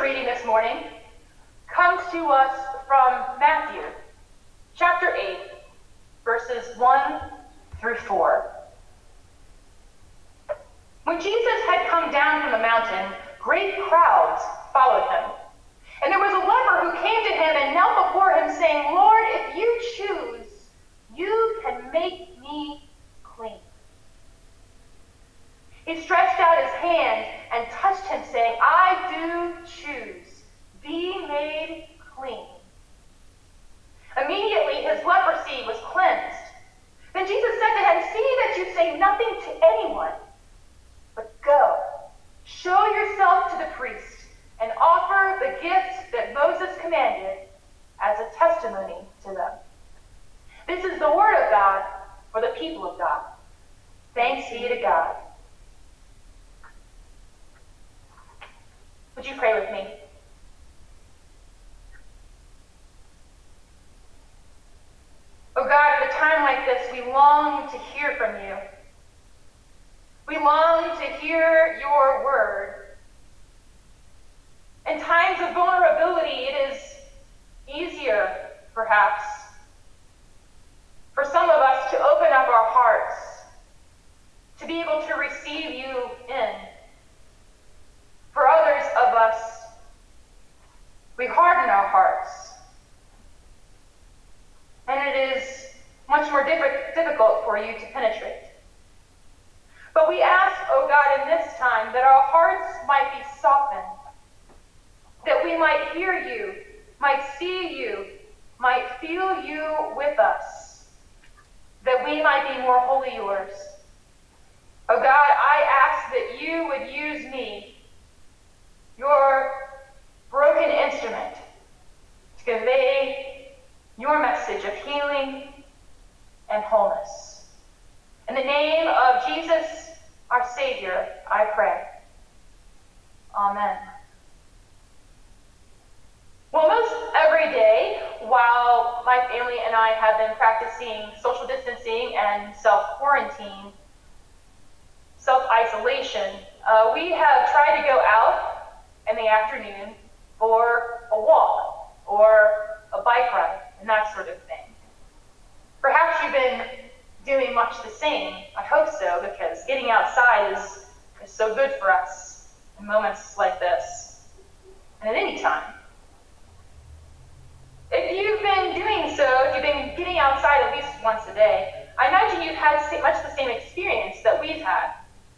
reading this morning comes to us from Matthew, chapter 8, verses 1 through 4. When Jesus had come down from the mountain, great crowds followed him. And there was a leper who came to him and knelt before him, saying, "Lord, if you choose, you can make me clean." He stretched out his hand and touched him, saying, "I do choose. Be made clean." Immediately his leprosy was cleansed. Then Jesus said to him, "See that you say nothing to anyone, but go, show yourself to the priest, and offer the gifts that Moses commanded as a testimony to them." This is the word of God for the people of God. Thanks be to God. Would you pray with me? Oh God, at a time like this, we long to hear from you. We long to hear your word. In times of vulnerability, it is easier, perhaps, for some of us to open up our hearts, to be able to receive you in. For others of us, we harden our hearts. And it is much more difficult for you to penetrate. But we ask, oh God, in this time, that our hearts might be softened, that we might hear you, might see you, might feel you with us, that we might be more wholly yours. Oh God, I ask that you would use me, your broken instrument, to convey your message of healing and wholeness. In the name of Jesus, our Savior, I pray. Amen. Well, most every day, while my family and I have been practicing social distancing and self-quarantine, self-isolation, we have tried to go out in the afternoon for a walk or a bike ride and that sort of thing. Perhaps you've been doing much the same. I hope so, because getting outside is so good for us in moments like this and at any time. If you've been doing so, if you've been getting outside at least once a day, I imagine you've had much the same experience that we've had.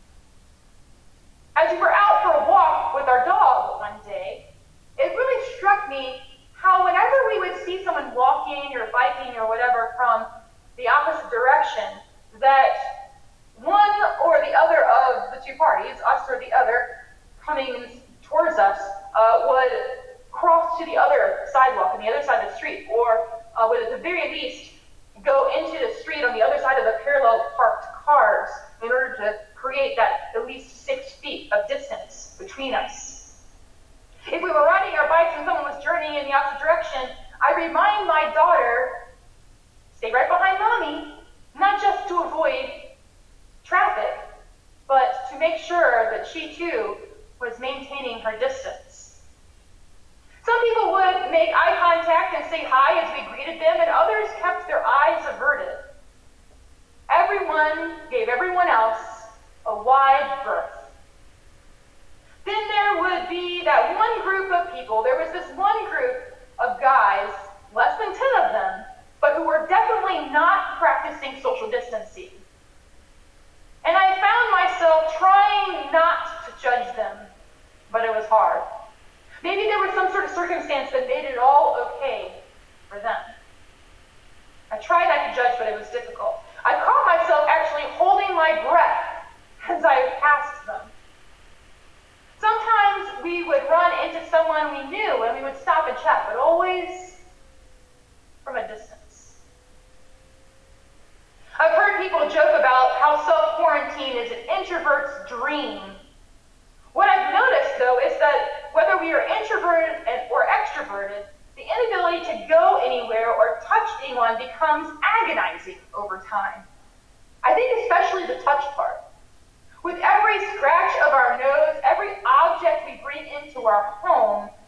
As we were out for a walk with our dog one day, it really struck me how whenever we would see someone walking or biking or whatever from the opposite direction, that one or the other of the two parties, us or the other, coming towards us, would cross to the other sidewalk on the other side of the street, or would at the very least go into the street on the other side of the parallel parked cars in order to create that at least 6 feet of distance between us. If we were riding our bikes and someone was journeying in the opposite direction, I remind my daughter, stay right behind mommy, not just to avoid traffic, but to make sure that she too was maintaining her distance. Some people would make eye contact and say hi as we greeted them, and others kept their eyes averted. Everyone gave everyone else a wide berth. Then there would be that one group of people, there was this one group of guys, less than 10 of them, but who were definitely not practicing social distancing. And I found myself trying not to judge them, but it was hard. Maybe there was some sort of circumstance that made it all okay for them. I tried not to judge, but it was difficult. I caught myself actually holding my breath as I passed them. Sometimes we would run into someone we knew and we would stop and chat, but always from a distance. I've heard people joke about how self-quarantine is an introvert's dream. What I've noticed, though, is that whether we are introverted or extroverted, the inability to go anywhere or touch anyone becomes agonizing over time. I think especially the touch part. With every scratch of our nose, every object we bring into our home,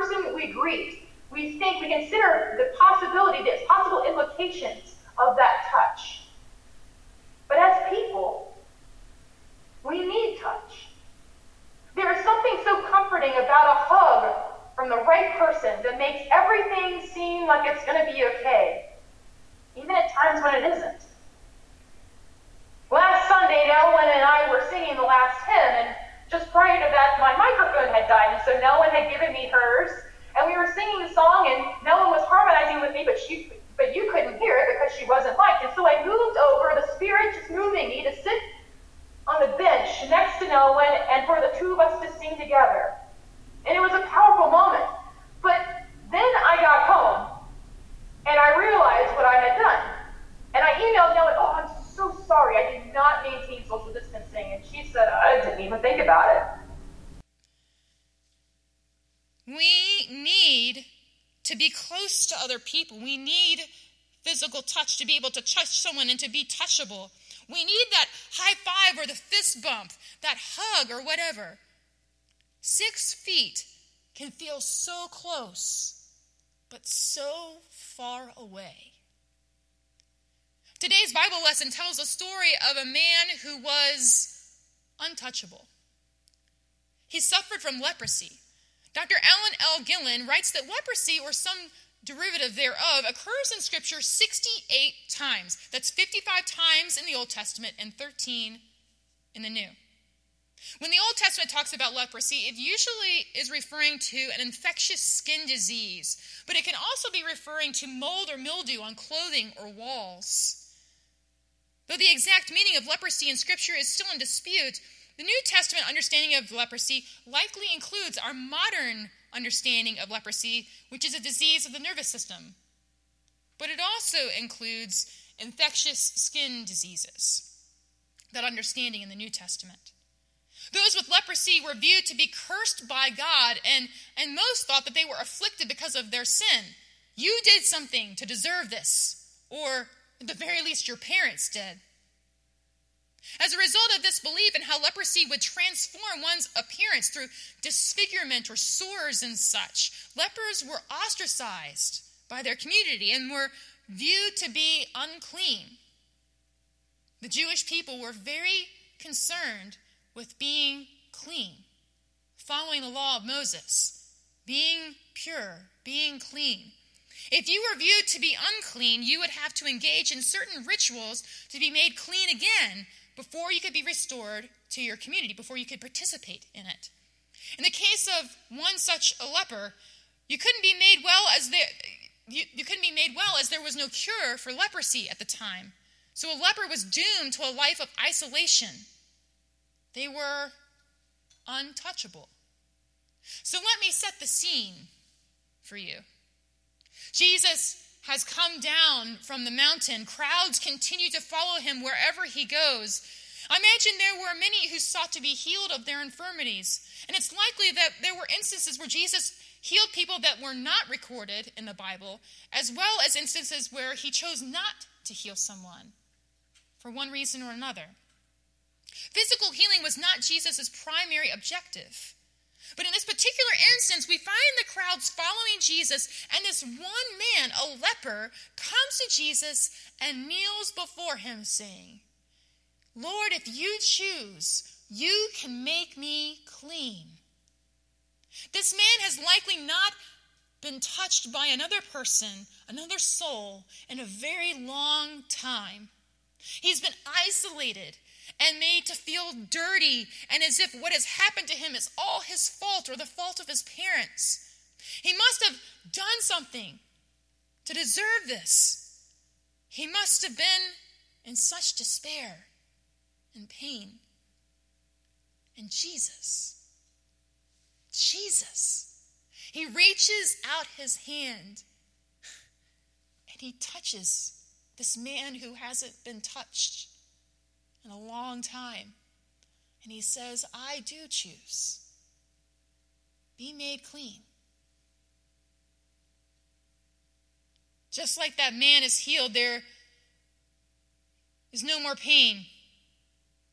person we greet, we consider the possible implications of that touch. But as people, we need touch. There is something so comforting about a hug from the right person that makes everything seem like it's going to be okay, even at times when it isn't. Last Sunday, Nellen and I were singing the last hymn, and just prior to that, my microphone had died, and so Nellen had given me hers, and we were singing the song, and Nellen was harmonizing with me, but you couldn't hear it because she wasn't mic'd, and so I moved over, the Spirit just moving me to sit on the bench next to Nellen, and for the two of us to sing together. And it was a powerful moment. But then I got home, and I realized what I had done. And I emailed Nellen, "Oh, I'm so sorry, I did not maintain social distancing." And she said, "I didn't even think about it." We need to be close to other people. We need physical touch to be able to touch someone and to be touchable. We need that high five or the fist bump, that hug or whatever. 6 feet can feel so close, but so far away. Today's Bible lesson tells a story of a man who was untouchable. He suffered from leprosy. Dr. Alan L. Gillen writes that leprosy, or some derivative thereof, occurs in Scripture 68 times. That's 55 times in the Old Testament and 13 in the New. When the Old Testament talks about leprosy, it usually is referring to an infectious skin disease, but it can also be referring to mold or mildew on clothing or walls. Though the exact meaning of leprosy in Scripture is still in dispute, the New Testament understanding of leprosy likely includes our modern understanding of leprosy, which is a disease of the nervous system. But it also includes infectious skin diseases, that understanding in the New Testament. Those with leprosy were viewed to be cursed by God, and most thought that they were afflicted because of their sin. You did something to deserve this, or at the very least your parents did. As a result of this belief in how leprosy would transform one's appearance through disfigurement or sores and such, lepers were ostracized by their community and were viewed to be unclean. The Jewish people were very concerned with being clean, following the law of Moses, being pure, being clean. If you were viewed to be unclean, you would have to engage in certain rituals to be made clean again before you could be restored to your community, before you could participate in it. In the case of one such a leper, you couldn't be made well as there was no cure for leprosy at the time. So a leper was doomed to a life of isolation. They were untouchable. So let me set the scene for you. Jesus has come down from the mountain. Crowds continue to follow him wherever he goes. I imagine there were many who sought to be healed of their infirmities. And it's likely that there were instances where Jesus healed people that were not recorded in the Bible, as well as instances where he chose not to heal someone for one reason or another. Physical healing was not Jesus' primary objective. But in this particular instance, we find the crowds following Jesus, and this one man, a leper, comes to Jesus and kneels before him, saying, "Lord, if you choose, you can make me clean." This man has likely not been touched by another person, another soul, in a very long time. He's been isolated and made to feel dirty and as if what has happened to him is all his fault or the fault of his parents. He must have done something to deserve this. He must have been in such despair and pain. And Jesus, he reaches out his hand and he touches this man who hasn't been touched in a long time. And he says, "I do choose. Be made clean." Just like that man is healed, there is no more pain.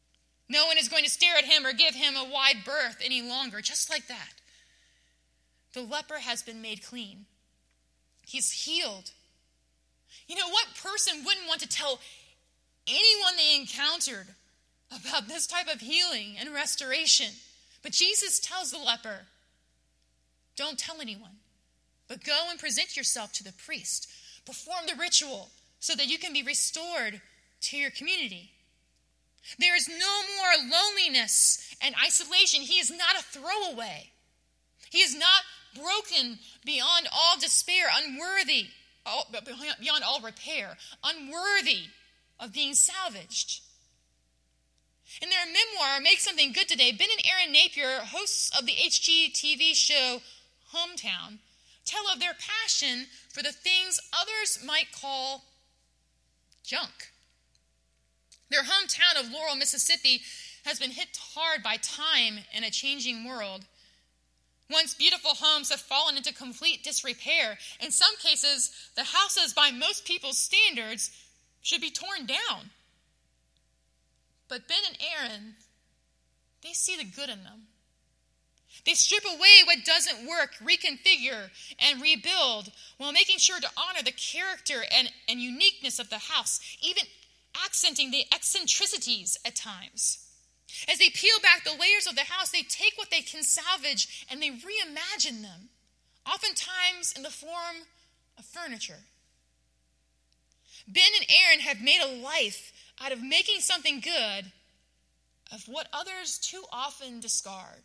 No one is going to stare at him or give him a wide berth any longer, just like that. The leper has been made clean. He's healed. You know, what person wouldn't want to tell anyone they encountered about this type of healing and restoration? But Jesus tells the leper, don't tell anyone, but go and present yourself to the priest. Perform the ritual so that you can be restored to your community. There is no more loneliness and isolation. He is not a throwaway. He is not broken beyond all despair, unworthy, beyond all repair, unworthy of being salvaged. In their memoir, Make Something Good Today, Ben and Erin Napier, hosts of the HGTV show Hometown, tell of their passion for the things others might call junk. Their hometown of Laurel, Mississippi, has been hit hard by time in a changing world. Once beautiful homes have fallen into complete disrepair. In some cases, the houses, by most people's standards, should be torn down. But Ben and Erin, they see the good in them. They strip away what doesn't work, reconfigure, and rebuild, while making sure to honor the character and uniqueness of the house, even accenting the eccentricities at times. As they peel back the layers of the house, they take what they can salvage and they reimagine them, oftentimes in the form of furniture. Ben and Erin have made a life out of making something good of what others too often discard.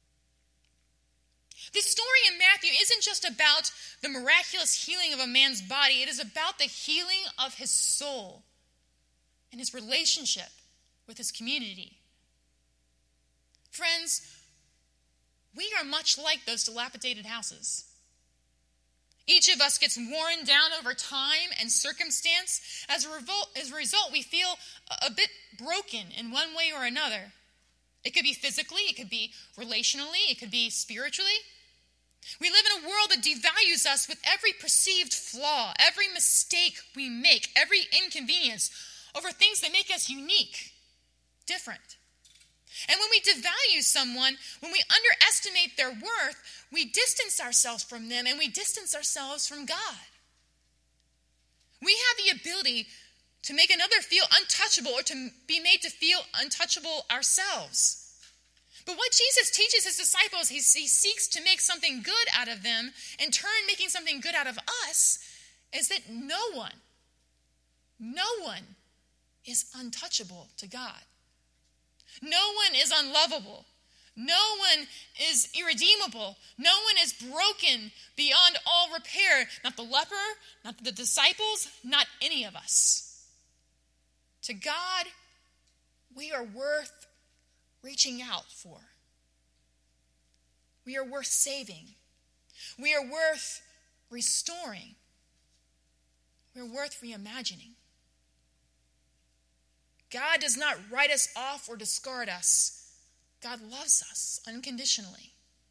This story in Matthew isn't just about the miraculous healing of a man's body. It is about the healing of his soul and his relationship with his community. Friends, we are much like those dilapidated houses. Each of us gets worn down over time and circumstance. As a result, we feel a bit broken in one way or another. It could be physically, it could be relationally, it could be spiritually. We live in a world that devalues us with every perceived flaw, every mistake we make, every inconvenience over things that make us unique, different. And when we devalue someone, when we underestimate their worth, we distance ourselves from them and we distance ourselves from God. We have the ability to make another feel untouchable or to be made to feel untouchable ourselves. But what Jesus teaches his disciples, he seeks to make something good out of them, in turn making something good out of us, is that no one is untouchable to God. No one is unlovable. No one is irredeemable. No one is broken beyond all repair. Not the leper, not the disciples, not any of us. To God, we are worth reaching out for. We are worth saving. We are worth restoring. We are worth reimagining. God does not write us off or discard us. God loves us unconditionally.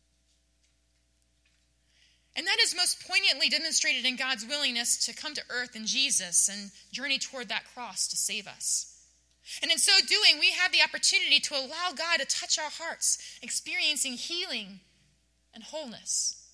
And that is most poignantly demonstrated in God's willingness to come to earth in Jesus and journey toward that cross to save us. And in so doing, we have the opportunity to allow God to touch our hearts, experiencing healing and wholeness.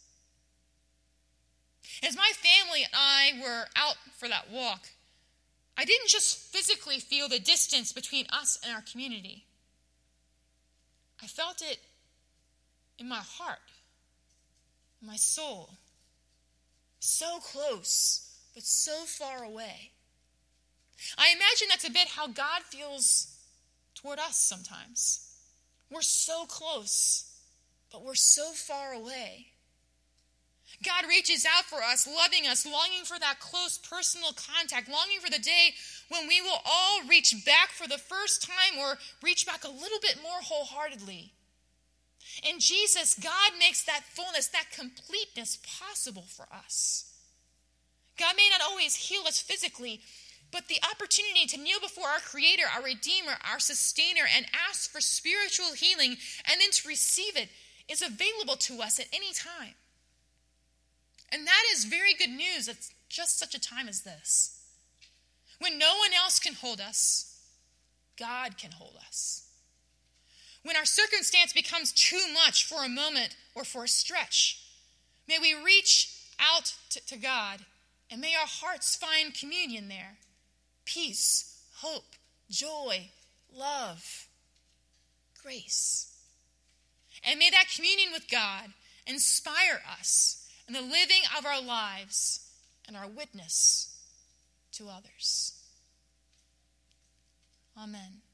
As my family and I were out for that walk, I didn't just physically feel the distance between us and our community. I felt it in my heart, in my soul. So close, but so far away. I imagine that's a bit how God feels toward us sometimes. We're so close, but we're so far away. God reaches out for us, loving us, longing for that close personal contact, longing for the day when we will all reach back for the first time or reach back a little bit more wholeheartedly. In Jesus, God makes that fullness, that completeness possible for us. God may not always heal us physically, but the opportunity to kneel before our Creator, our Redeemer, our Sustainer, and ask for spiritual healing and then to receive it is available to us at any time. And that is very good news at just such a time as this. When no one else can hold us, God can hold us. When our circumstance becomes too much for a moment or for a stretch, May we reach out to God, and may our hearts find communion there. Peace, hope, joy, love, grace. And may that communion with God inspire us in the living of our lives and our witness to others. Amen.